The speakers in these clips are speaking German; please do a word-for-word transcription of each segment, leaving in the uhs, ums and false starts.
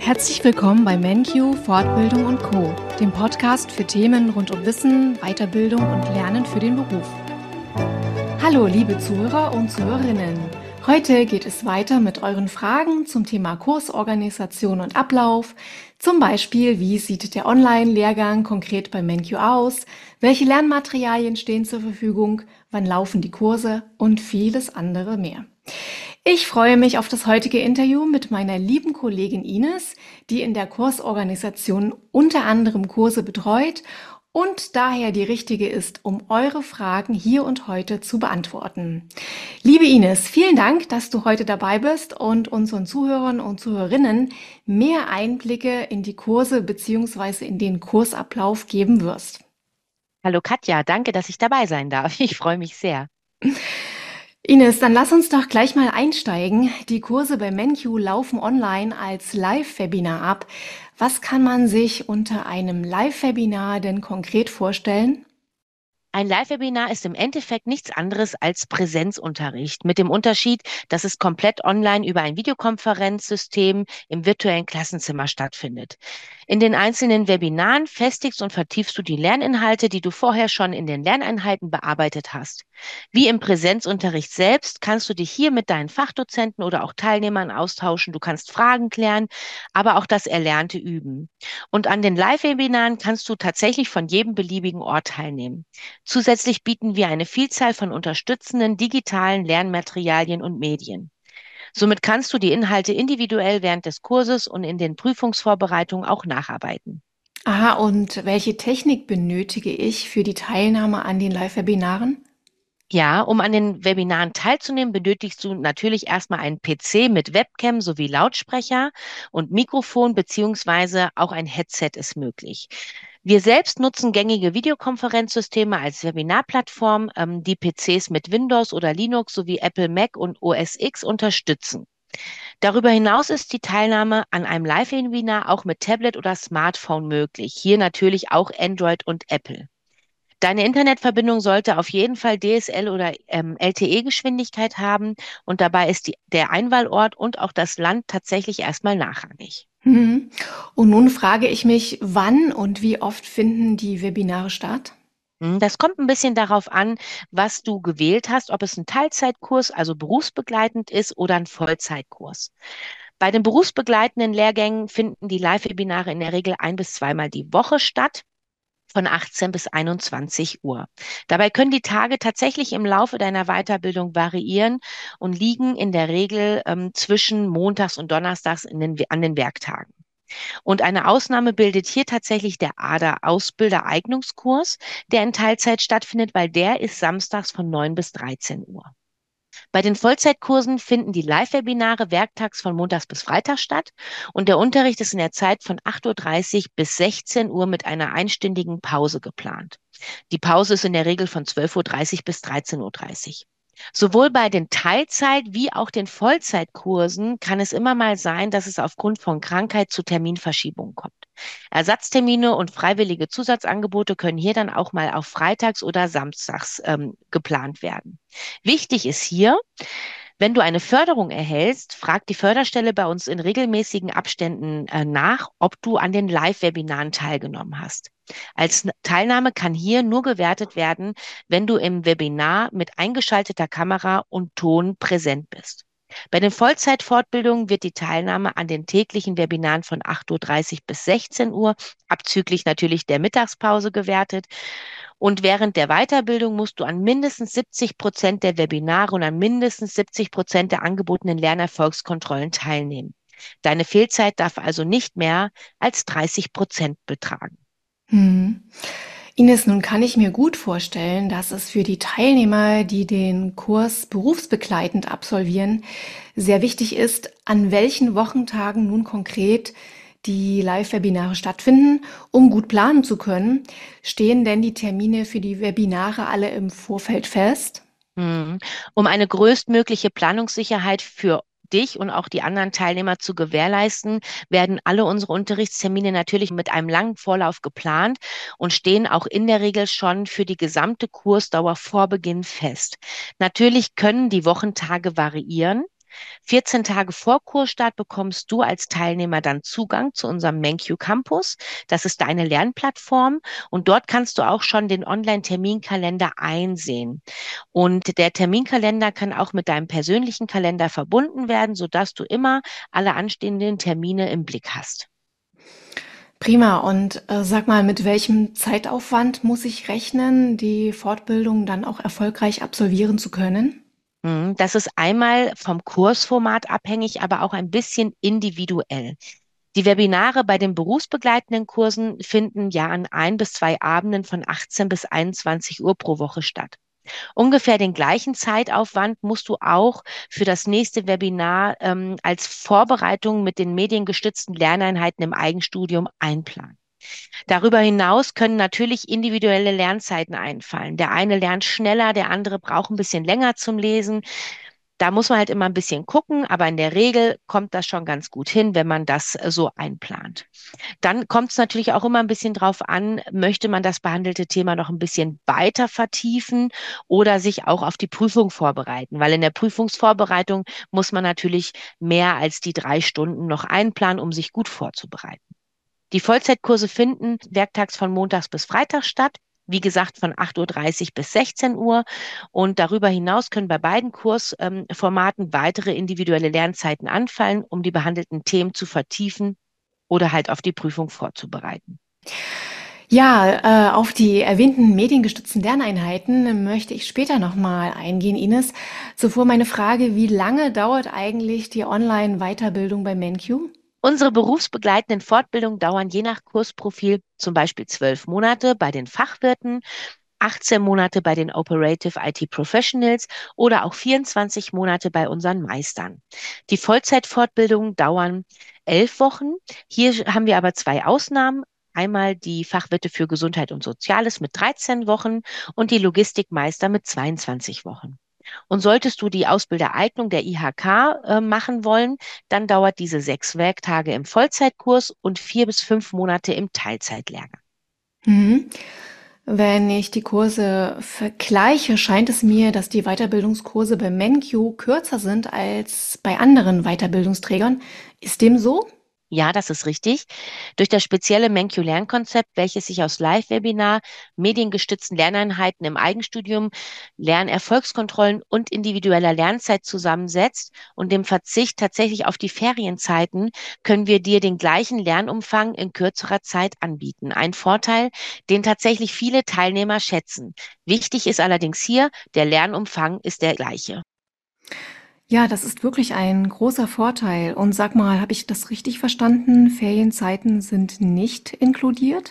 Herzlich willkommen bei MenQ Fortbildung und Co., dem Podcast für Themen rund um Wissen, Weiterbildung und Lernen für den Beruf. Hallo liebe Zuhörer und Zuhörerinnen. Heute geht es weiter mit euren Fragen zum Thema Kursorganisation und Ablauf. Zum Beispiel, wie sieht der Online-Lehrgang konkret bei MenQ aus? Welche Lernmaterialien stehen zur Verfügung? Wann laufen die Kurse? Und vieles andere mehr. Ich freue mich auf das heutige Interview mit meiner lieben Kollegin Ines, die in der Kursorganisation unter anderem Kurse betreut und daher die richtige ist, um eure Fragen hier und heute zu beantworten. Liebe Ines, vielen Dank, dass du heute dabei bist und unseren Zuhörern und Zuhörerinnen mehr Einblicke in die Kurse bzw. in den Kursablauf geben wirst. Hallo Katja, danke, dass ich dabei sein darf. Ich freue mich sehr. Ines, dann lass uns doch gleich mal einsteigen. Die Kurse bei MenQ laufen online als Live-Webinar ab. Was kann man sich unter einem Live-Webinar denn konkret vorstellen? Ein Live-Webinar ist im Endeffekt nichts anderes als Präsenzunterricht, mit dem Unterschied, dass es komplett online über ein Videokonferenzsystem im virtuellen Klassenzimmer stattfindet. In den einzelnen Webinaren festigst und vertiefst du die Lerninhalte, die du vorher schon in den Lerneinheiten bearbeitet hast. Wie im Präsenzunterricht selbst kannst du dich hier mit deinen Fachdozenten oder auch Teilnehmern austauschen. Du kannst Fragen klären, aber auch das Erlernte üben. Und an den Live-Webinaren kannst du tatsächlich von jedem beliebigen Ort teilnehmen. Zusätzlich bieten wir eine Vielzahl von unterstützenden digitalen Lernmaterialien und Medien. Somit kannst du die Inhalte individuell während des Kurses und in den Prüfungsvorbereitungen auch nacharbeiten. Aha, und welche Technik benötige ich für die Teilnahme an den Live-Webinaren? Ja, um an den Webinaren teilzunehmen, benötigst du natürlich erstmal einen P C mit Webcam sowie Lautsprecher und Mikrofon beziehungsweise auch ein Headset ist möglich. Wir selbst nutzen gängige Videokonferenzsysteme als Webinarplattform, ähm, die P Cs mit Windows oder Linux sowie Apple Mac und O S X unterstützen. Darüber hinaus ist die Teilnahme an einem Live-Webinar auch mit Tablet oder Smartphone möglich. Hier natürlich auch Android und Apple. Deine Internetverbindung sollte auf jeden Fall D S L oder ähm, L T E-Geschwindigkeit haben und dabei ist die, der Einwahlort und auch das Land tatsächlich erstmal nachrangig. Mhm. Und nun frage ich mich, wann und wie oft finden die Webinare statt? Hm, Das kommt ein bisschen darauf an, was du gewählt hast, ob es ein Teilzeitkurs, also berufsbegleitend ist oder ein Vollzeitkurs. Bei den berufsbegleitenden Lehrgängen finden die Live-Webinare in der Regel ein bis zweimal die Woche statt, von achtzehn bis einundzwanzig Uhr. Dabei können die Tage tatsächlich im Laufe deiner Weiterbildung variieren und liegen in der Regel ähm, zwischen Montags und Donnerstags in den, an den Werktagen. Und eine Ausnahme bildet hier tatsächlich der A D A-Ausbildereignungskurs, der in Teilzeit stattfindet, weil der ist samstags von neun bis dreizehn Uhr. Bei den Vollzeitkursen finden die Live-Webinare werktags von montags bis freitags statt und der Unterricht ist in der Zeit von acht Uhr dreißig bis sechzehn Uhr mit einer einstündigen Pause geplant. Die Pause ist in der Regel von zwölf Uhr dreißig bis dreizehn Uhr dreißig. Sowohl bei den Teilzeit- wie auch den Vollzeitkursen kann es immer mal sein, dass es aufgrund von Krankheit zu Terminverschiebungen kommt. Ersatztermine und freiwillige Zusatzangebote können hier dann auch mal auf freitags oder samstags ähm, geplant werden. Wichtig ist hier, wenn du eine Förderung erhältst, fragt die Förderstelle bei uns in regelmäßigen Abständen äh, nach, ob du an den Live-Webinaren teilgenommen hast. Als N- Teilnahme kann hier nur gewertet werden, wenn du im Webinar mit eingeschalteter Kamera und Ton präsent bist. Bei den Vollzeitfortbildungen wird die Teilnahme an den täglichen Webinaren von acht Uhr dreißig bis sechzehn Uhr, abzüglich natürlich der Mittagspause gewertet. Und während der Weiterbildung musst du an mindestens siebzig Prozent der Webinare und an mindestens siebzig Prozent der angebotenen Lernerfolgskontrollen teilnehmen. Deine Fehlzeit darf also nicht mehr als dreißig Prozent betragen. Hm. Ines, nun kann ich mir gut vorstellen, dass es für die Teilnehmer, die den Kurs berufsbegleitend absolvieren, sehr wichtig ist, an welchen Wochentagen nun konkret die Live-Webinare stattfinden, um gut planen zu können. Stehen denn die Termine für die Webinare alle im Vorfeld fest? Mhm. Um eine größtmögliche Planungssicherheit für dich und auch die anderen Teilnehmer zu gewährleisten, werden alle unsere Unterrichtstermine natürlich mit einem langen Vorlauf geplant und stehen auch in der Regel schon für die gesamte Kursdauer vor Beginn fest. Natürlich können die Wochentage variieren. vierzehn Tage vor Kursstart bekommst du als Teilnehmer dann Zugang zu unserem MenQ Campus. Das ist deine Lernplattform und dort kannst du auch schon den Online-Terminkalender einsehen. Und der Terminkalender kann auch mit deinem persönlichen Kalender verbunden werden, sodass du immer alle anstehenden Termine im Blick hast. Prima. Und äh, sag mal, mit welchem Zeitaufwand muss ich rechnen, die Fortbildung dann auch erfolgreich absolvieren zu können? Hm, Das ist einmal vom Kursformat abhängig, aber auch ein bisschen individuell. Die Webinare bei den berufsbegleitenden Kursen finden ja an ein bis zwei Abenden von achtzehn bis einundzwanzig Uhr pro Woche statt. Ungefähr den gleichen Zeitaufwand musst du auch für das nächste Webinar ähm, als Vorbereitung mit den mediengestützten Lerneinheiten im Eigenstudium einplanen. Darüber hinaus können natürlich individuelle Lernzeiten einfallen. Der eine lernt schneller, der andere braucht ein bisschen länger zum Lesen. Da muss man halt immer ein bisschen gucken, aber in der Regel kommt das schon ganz gut hin, wenn man das äh, so einplant. Dann kommt es natürlich auch immer ein bisschen drauf an, möchte man das behandelte Thema noch ein bisschen weiter vertiefen oder sich auch auf die Prüfung vorbereiten, weil in der Prüfungsvorbereitung muss man natürlich mehr als die drei Stunden noch einplanen, um sich gut vorzubereiten. Die Vollzeitkurse finden werktags von montags bis freitags statt. Wie gesagt, von acht Uhr dreißig bis sechzehn Uhr. Und darüber hinaus können bei beiden Kursformaten weitere individuelle Lernzeiten anfallen, um die behandelten Themen zu vertiefen oder halt auf die Prüfung vorzubereiten. Ja, äh, auf die erwähnten mediengestützten Lerneinheiten möchte ich später nochmal eingehen, Ines. Zuvor meine Frage, wie lange dauert eigentlich die Online-Weiterbildung bei MenQ? Unsere berufsbegleitenden Fortbildungen dauern je nach Kursprofil zum Beispiel zwölf Monate bei den Fachwirten, achtzehn Monate bei den Operative I T Professionals oder auch vierundzwanzig Monate bei unseren Meistern. Die Vollzeitfortbildungen dauern elf Wochen. Hier haben wir aber zwei Ausnahmen. Einmal die Fachwirte für Gesundheit und Soziales mit dreizehn Wochen und die Logistikmeister mit zweiundzwanzig Wochen. Und solltest du die Ausbildereignung der I H K äh, machen wollen, dann dauert diese sechs Werktage im Vollzeitkurs und vier bis fünf Monate im Teilzeitlehrgang. Mhm. Wenn ich die Kurse vergleiche, scheint es mir, dass die Weiterbildungskurse bei MenQ kürzer sind als bei anderen Weiterbildungsträgern. Ist dem so? Ja, das ist richtig. Durch das spezielle MenQ-Lernkonzept, welches sich aus Live-Webinar, mediengestützten Lerneinheiten im Eigenstudium, Lernerfolgskontrollen und individueller Lernzeit zusammensetzt und dem Verzicht tatsächlich auf die Ferienzeiten, können wir dir den gleichen Lernumfang in kürzerer Zeit anbieten. Ein Vorteil, den tatsächlich viele Teilnehmer schätzen. Wichtig ist allerdings hier, der Lernumfang ist der gleiche. Ja, das ist wirklich ein großer Vorteil. Und sag mal, habe ich das richtig verstanden? Ferienzeiten sind nicht inkludiert?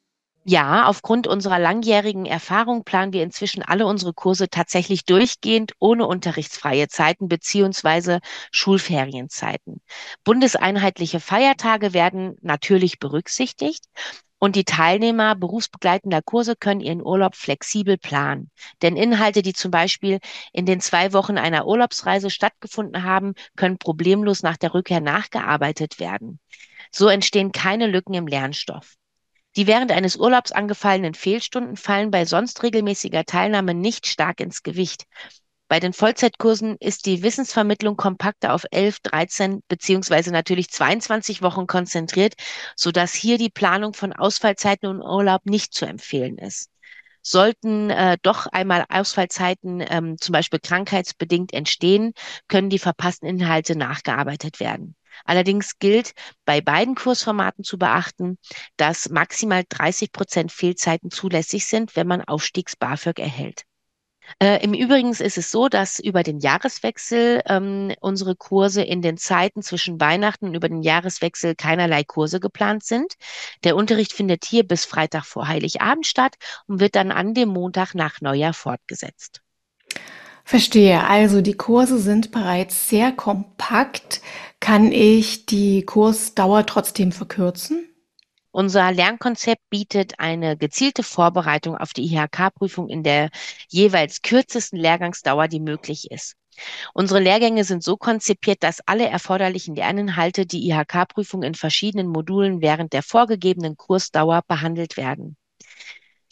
Ja, aufgrund unserer langjährigen Erfahrung planen wir inzwischen alle unsere Kurse tatsächlich durchgehend ohne unterrichtsfreie Zeiten beziehungsweise Schulferienzeiten. Bundeseinheitliche Feiertage werden natürlich berücksichtigt und die Teilnehmer berufsbegleitender Kurse können ihren Urlaub flexibel planen. Denn Inhalte, die zum Beispiel in den zwei Wochen einer Urlaubsreise stattgefunden haben, können problemlos nach der Rückkehr nachgearbeitet werden. So entstehen keine Lücken im Lernstoff. Die während eines Urlaubs angefallenen Fehlstunden fallen bei sonst regelmäßiger Teilnahme nicht stark ins Gewicht. Bei den Vollzeitkursen ist die Wissensvermittlung kompakter auf elf, dreizehn beziehungsweise natürlich zweiundzwanzig Wochen konzentriert, sodass hier die Planung von Ausfallzeiten und Urlaub nicht zu empfehlen ist. Sollten äh, doch einmal Ausfallzeiten ähm, zum Beispiel krankheitsbedingt entstehen, können die verpassten Inhalte nachgearbeitet werden. Allerdings gilt bei beiden Kursformaten zu beachten, dass maximal dreißig Prozent Fehlzeiten zulässig sind, wenn man Aufstiegs-BAföG erhält. Äh, im Übrigen ist es so, dass über den Jahreswechsel ähm, unsere Kurse in den Zeiten zwischen Weihnachten und über den Jahreswechsel keinerlei Kurse geplant sind. Der Unterricht findet hier bis Freitag vor Heiligabend statt und wird dann an dem Montag nach Neujahr fortgesetzt. Verstehe. Also die Kurse sind bereits sehr kompakt. Kann ich die Kursdauer trotzdem verkürzen? Unser Lernkonzept bietet eine gezielte Vorbereitung auf die I H K-Prüfung in der jeweils kürzesten Lehrgangsdauer, die möglich ist. Unsere Lehrgänge sind so konzipiert, dass alle erforderlichen Lerninhalte die I H K-Prüfung in verschiedenen Modulen während der vorgegebenen Kursdauer behandelt werden.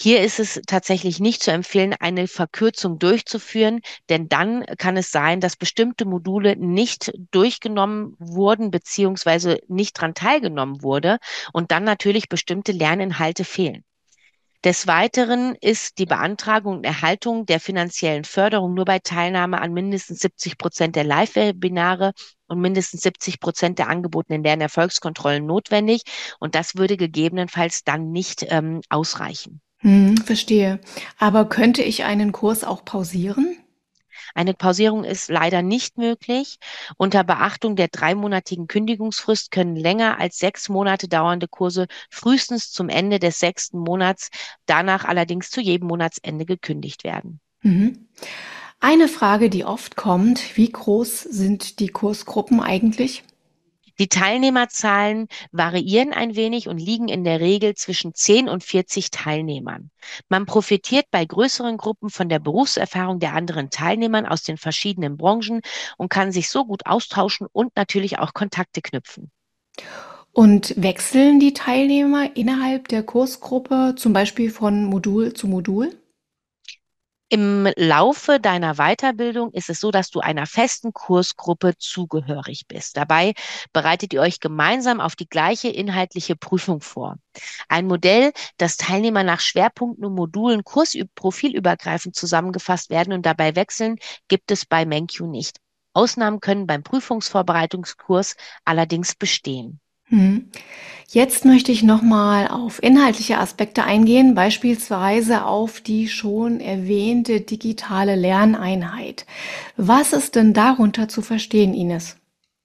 Hier ist es tatsächlich nicht zu empfehlen, eine Verkürzung durchzuführen, denn dann kann es sein, dass bestimmte Module nicht durchgenommen wurden beziehungsweise nicht dran teilgenommen wurde und dann natürlich bestimmte Lerninhalte fehlen. Des Weiteren ist die Beantragung und Erhaltung der finanziellen Förderung nur bei Teilnahme an mindestens siebzig Prozent der Live-Webinare und mindestens siebzig Prozent der angebotenen Lernerfolgskontrollen notwendig. Und das würde gegebenenfalls dann nicht ähm, ausreichen. Hm, verstehe. Aber könnte ich einen Kurs auch pausieren? Eine Pausierung ist leider nicht möglich. Unter Beachtung der dreimonatigen Kündigungsfrist können länger als sechs Monate dauernde Kurse frühestens zum Ende des sechsten Monats, danach allerdings zu jedem Monatsende gekündigt werden. Mhm. Eine Frage, die oft kommt, wie groß sind die Kursgruppen eigentlich? Die Teilnehmerzahlen variieren ein wenig und liegen in der Regel zwischen zehn und vierzig Teilnehmern. Man profitiert bei größeren Gruppen von der Berufserfahrung der anderen Teilnehmern aus den verschiedenen Branchen und kann sich so gut austauschen und natürlich auch Kontakte knüpfen. Und wechseln die Teilnehmer innerhalb der Kursgruppe zum Beispiel von Modul zu Modul? Im Laufe deiner Weiterbildung ist es so, dass du einer festen Kursgruppe zugehörig bist. Dabei bereitet ihr euch gemeinsam auf die gleiche inhaltliche Prüfung vor. Ein Modell, das Teilnehmer nach Schwerpunkten und Modulen kursprofilübergreifend zusammengefasst werden und dabei wechseln, gibt es bei MenQ nicht. Ausnahmen können beim Prüfungsvorbereitungskurs allerdings bestehen. Hm. Jetzt möchte ich nochmal auf inhaltliche Aspekte eingehen, beispielsweise auf die schon erwähnte digitale Lerneinheit. Was ist denn darunter zu verstehen, Ines?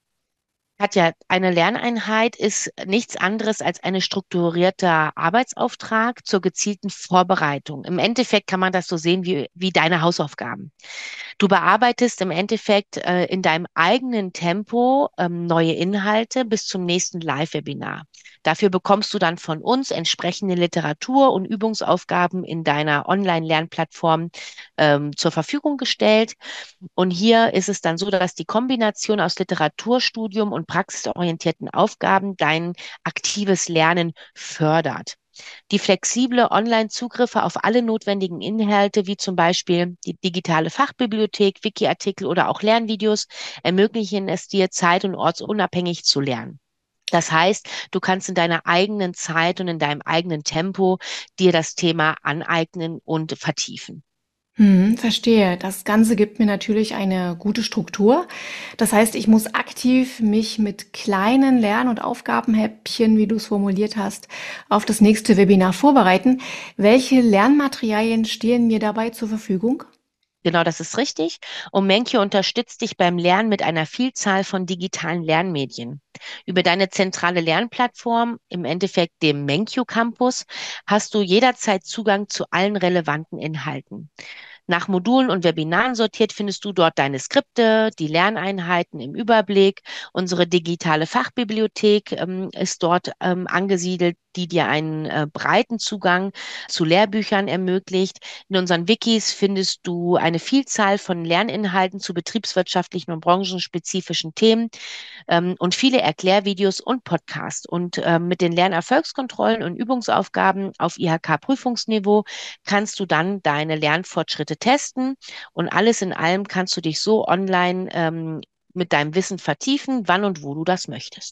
Katja, eine Lerneinheit ist nichts anderes als ein strukturierter Arbeitsauftrag zur gezielten Vorbereitung. Im Endeffekt kann man das so sehen wie, wie deine Hausaufgaben. Du bearbeitest im Endeffekt äh, in deinem eigenen Tempo ähm, neue Inhalte bis zum nächsten Live-Webinar. Dafür bekommst du dann von uns entsprechende Literatur und Übungsaufgaben in deiner Online-Lernplattform ähm, zur Verfügung gestellt. Und hier ist es dann so, dass die Kombination aus Literaturstudium und praxisorientierten Aufgaben dein aktives Lernen fördert. Die flexible Online-Zugriffe auf alle notwendigen Inhalte, wie zum Beispiel die digitale Fachbibliothek, Wiki-Artikel oder auch Lernvideos, ermöglichen es dir, zeit- und ortsunabhängig zu lernen. Das heißt, du kannst in deiner eigenen Zeit und in deinem eigenen Tempo dir das Thema aneignen und vertiefen. Hm, verstehe. Das Ganze gibt mir natürlich eine gute Struktur. Das heißt, ich muss aktiv mich mit kleinen Lern- und Aufgabenhäppchen, wie du es formuliert hast, auf das nächste Webinar vorbereiten. Welche Lernmaterialien stehen mir dabei zur Verfügung? Genau, das ist richtig. Und Menkyo unterstützt dich beim Lernen mit einer Vielzahl von digitalen Lernmedien. Über deine zentrale Lernplattform, im Endeffekt dem Menkyo Campus, hast du jederzeit Zugang zu allen relevanten Inhalten. Nach Modulen und Webinaren sortiert findest du dort deine Skripte, die Lerneinheiten im Überblick. Unsere digitale Fachbibliothek ähm, ist dort ähm, angesiedelt, die dir einen äh, breiten Zugang zu Lehrbüchern ermöglicht. In unseren Wikis findest du eine Vielzahl von Lerninhalten zu betriebswirtschaftlichen und branchenspezifischen Themen ähm, und viele Erklärvideos und Podcasts. Und ähm, mit den Lernerfolgskontrollen und Übungsaufgaben auf I H K-Prüfungsniveau kannst du dann deine Lernfortschritte testen und alles in allem kannst du dich so online ähm, mit deinem Wissen vertiefen, wann und wo du das möchtest.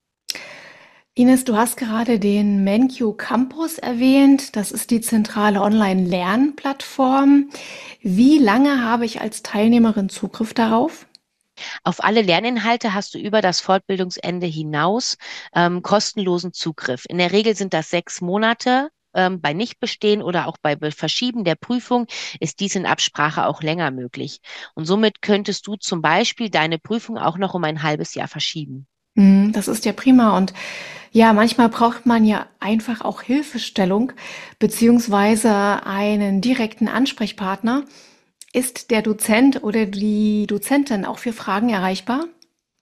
Ines, du hast gerade den MenQ Campus erwähnt. Das ist die zentrale Online-Lernplattform. Wie lange habe ich als Teilnehmerin Zugriff darauf? Auf alle Lerninhalte hast du über das Fortbildungsende hinaus ähm, kostenlosen Zugriff. In der Regel sind das sechs Monate. Ähm, bei Nichtbestehen oder auch bei Verschieben der Prüfung ist dies in Absprache auch länger möglich. Und somit könntest du zum Beispiel deine Prüfung auch noch um ein halbes Jahr verschieben. Hm, das ist ja prima. Und ja, manchmal braucht man ja einfach auch Hilfestellung beziehungsweise einen direkten Ansprechpartner. Ist der Dozent oder die Dozentin auch für Fragen erreichbar?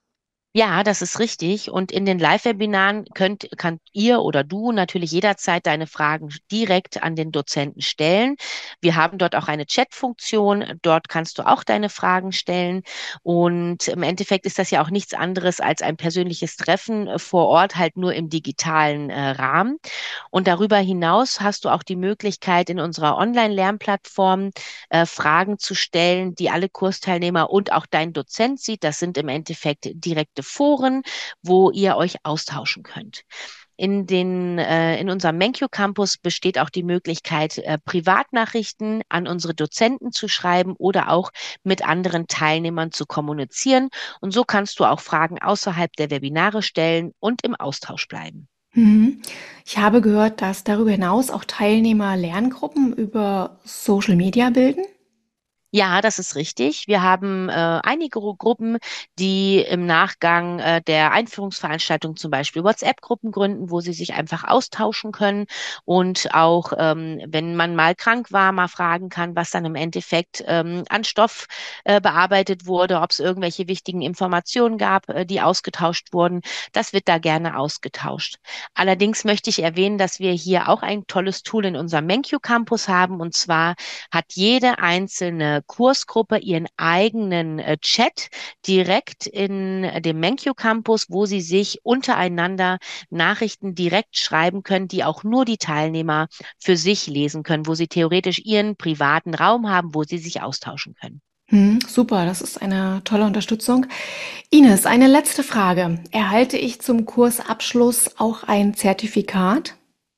Ja, das ist richtig. Und in den Live-Webinaren könnt, kann ihr oder du natürlich jederzeit deine Fragen direkt an den Dozenten stellen. Wir haben dort auch eine Chat-Funktion. Dort kannst du auch deine Fragen stellen. Und im Endeffekt ist das ja auch nichts anderes als ein persönliches Treffen äh, vor Ort, halt nur im digitalen äh, Rahmen. Und darüber hinaus hast du auch die Möglichkeit, in unserer Online-Lernplattform äh, Fragen zu stellen, die alle Kursteilnehmer und auch dein Dozent sieht. Das sind im Endeffekt direkte Foren, wo ihr euch austauschen könnt. In den, äh, in unserem MenQ Campus besteht auch die Möglichkeit, äh, Privatnachrichten an unsere Dozenten zu schreiben oder auch mit anderen Teilnehmern zu kommunizieren. Und so kannst du auch Fragen außerhalb der Webinare stellen und im Austausch bleiben. Mhm. Ich habe gehört, dass darüber hinaus auch Teilnehmer Lerngruppen über Social Media bilden. Ja, das ist richtig. Wir haben äh, einige Gru- Gruppen, die im Nachgang äh, der Einführungsveranstaltung zum Beispiel WhatsApp-Gruppen gründen, wo sie sich einfach austauschen können und auch, ähm, wenn man mal krank war, mal fragen kann, was dann im Endeffekt ähm, an Stoff äh, bearbeitet wurde, ob es irgendwelche wichtigen Informationen gab, äh, die ausgetauscht wurden. Das wird da gerne ausgetauscht. Allerdings möchte ich erwähnen, dass wir hier auch ein tolles Tool in unserem MenQ Campus haben, und zwar hat jede einzelne Kursgruppe ihren eigenen äh, Chat direkt in äh, dem MenQ Campus, wo sie sich untereinander Nachrichten direkt schreiben können, die auch nur die Teilnehmer für sich lesen können, wo sie theoretisch ihren privaten Raum haben, wo sie sich austauschen können. Mhm, super, das ist eine tolle Unterstützung. Ines, eine letzte Frage. Erhalte ich zum Kursabschluss auch ein Zertifikat?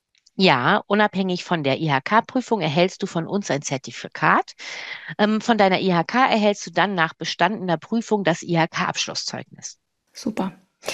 Ja, unabhängig von der I H K-Prüfung erhältst du von uns ein Zertifikat. Ähm, von deiner I H K erhältst du dann nach bestandener Prüfung das I H K-Abschlusszeugnis. Super.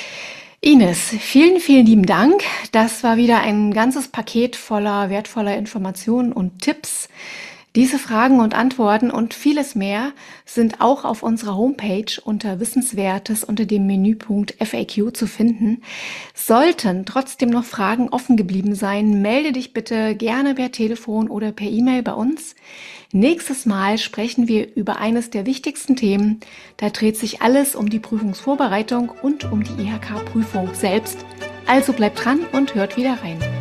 Ines, vielen, vielen lieben Dank. Das war wieder ein ganzes Paket voller wertvoller Informationen und Tipps. Diese Fragen und Antworten und vieles mehr sind auch auf unserer Homepage unter Wissenswertes unter dem Menüpunkt F A Q zu finden. Sollten trotzdem noch Fragen offen geblieben sein, melde dich bitte gerne per Telefon oder per E-Mail bei uns. Nächstes Mal sprechen wir über eines der wichtigsten Themen. Da dreht sich alles um die Prüfungsvorbereitung und um die I H K-Prüfung selbst. Also bleibt dran und hört wieder rein.